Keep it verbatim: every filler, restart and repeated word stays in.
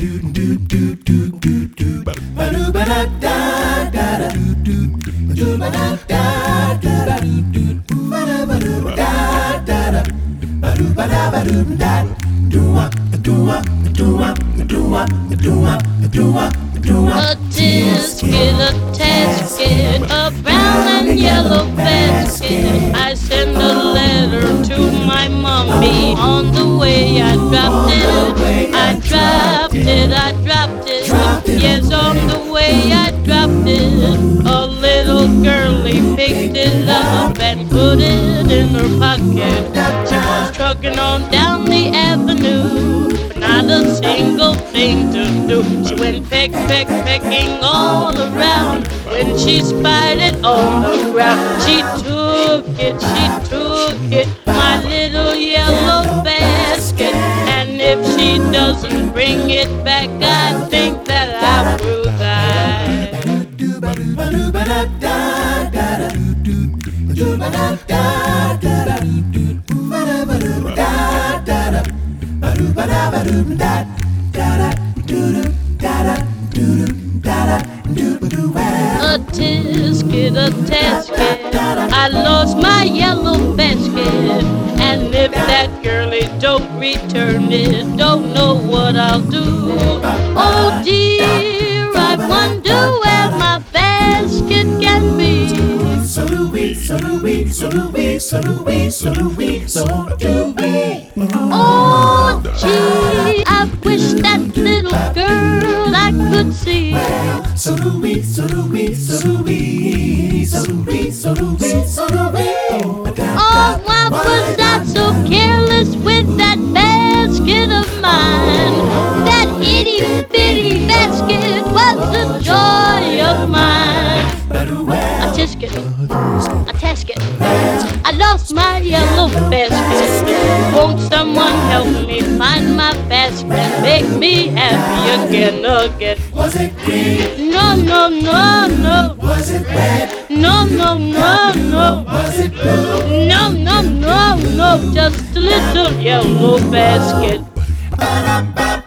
A tisket, a tasket, a brown and yellow basket. I send a letter to my mommy. On the way I dropped it, I dropped it, I dropped it. Yes, on the way I dropped it. A little girlie picked it up and put it in her pocket. She was trucking on down the avenue, but not a single thing to do. She went peck, peck, pecking all around. When she spied it on the ground, she took it, she took it, my little yellow basket. And if she doesn't bring it back, I think that I will die. A tisket, a tasket, I lost my yellow basket. And if that girlie don't return it, don't know what I'll do. Oh dear, I wonder where my basket can be. So do we, so do we, so do we, so do we, so do we, so do we. Oh gee, I wish that little girl I could see. So do we, so do we, so do we, so do we, so do we, so do we. Oh, why was I so careless with that basket of mine? That itty bitty basket was the joy of mine. A tisket, a tasket, I lost my yellow basket. Won't someone help me find my basket? Make me happy again, again. Was it green? No, no, no, no. Was it red? No, no, no, no. Was it blue? No, no, no, no. Just a little yellow basket. Ba-da-ba.